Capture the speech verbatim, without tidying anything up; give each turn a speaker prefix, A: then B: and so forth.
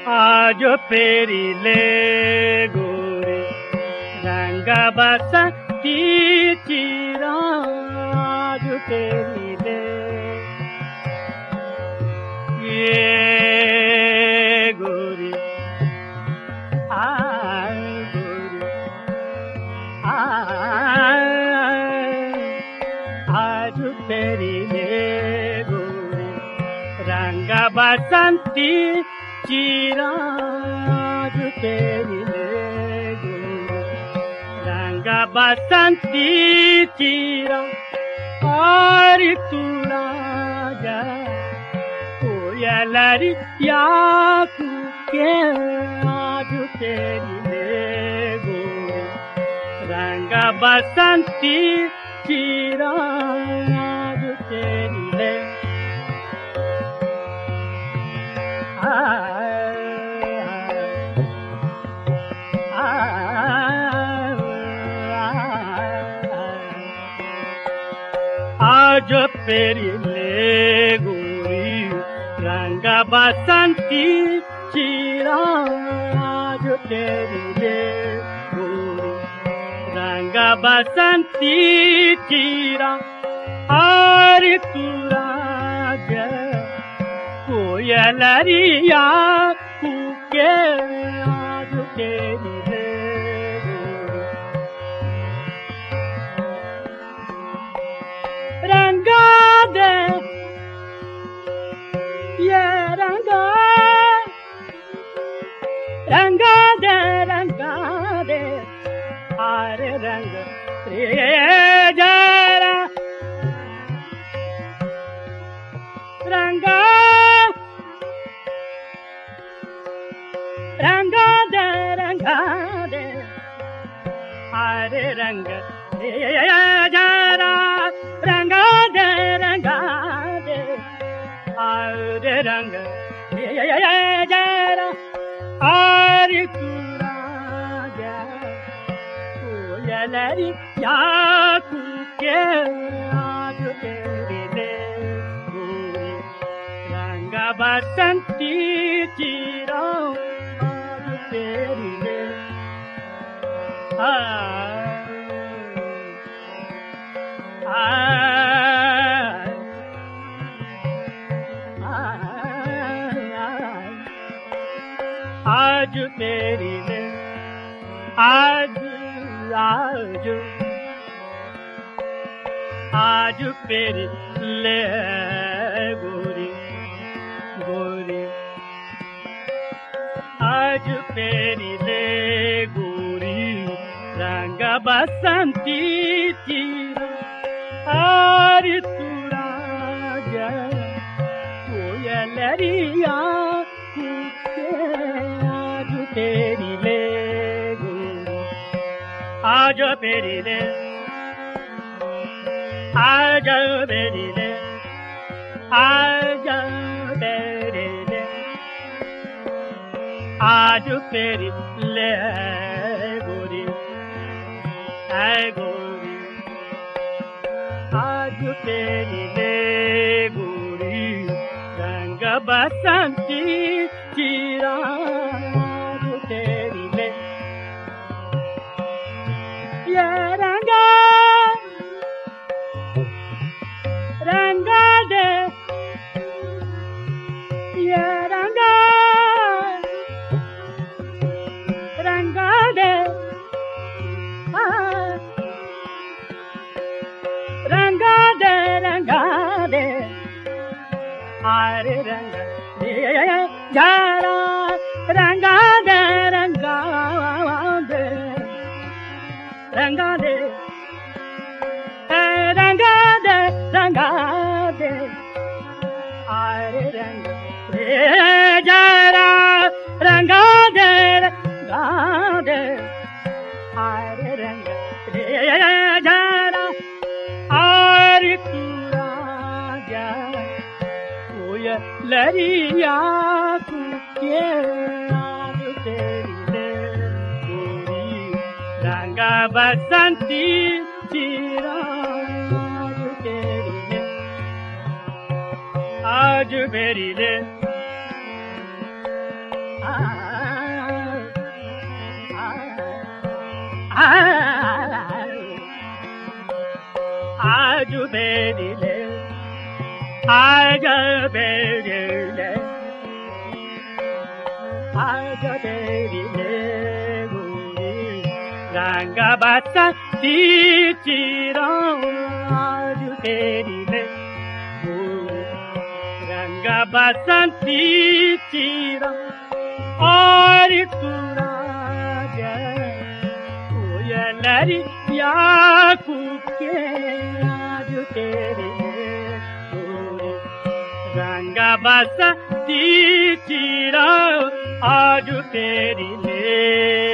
A: आज पेरिले गोरी रंग बसंती चिरा आज पेरिले ये गोरी आ गोरी आ आज पेरिले गोरी रंग बसंती चिरा आज पेरिले गोरी रंग बसंती चिरा और तुरा जा कोयलरी याकू के आज पेरिले गोरी रंग बसंती चिरा आज पेरिले आज पेरिले गोरी रंग बसंती चिरा आज पेरिले गोरी रंग बसंती चिरा और तुरा जा कोयलरिया कुके आज पेरिले गोरी रंगा दे ये रंगा रंगा दे रंगा दे आरे रंग रे जरा रंगा रंगा दे रंगा दे आरे रंग रे जरा रंगा दे रंगा दे आरे रंग रे जरा आरे तुरा जा कोयलरी याकू के आज पेरिले गोरी रंग बसंती चिरा आज पेरिले आ आज पेरिले आज आज आज पेरिले गोरी गोरी आज पेरिले गोरी रंग बसंती चिरा और तुरा जा कोयलरिया आज पेरिले गोरी आज पेरिले आज पेरिले आज पेरिले आज पेरिले गोरी ऐ गोरी आज पेरिले गोरी रंग बसंती चिरा आज पेरिले ये रंगा रंगा दे ये रंगा रंगा दे रंगा दे रंगा दे आरे रंग रे जरा रंगा दे रंगा दे रंगा दे रंगा दे रंगा दे आरे रंग रे जरा रंगा दे रंगा दे आरे रंग रे जरा आरे तुरा जा कोयलरिया कुके आज पेरिले गोरी रंग बसंती चिरा आज पेरिले आज पेरिले आज बेरीले आज बेरीले आज बेरीले रंगा बच्चा चिचिरा आज बेरीले रंगा बच्चा चिचिरा और तुराजा कोयलरी या कुके आज तेरे रंगा बच्चा चिचिरा आज तेरी ले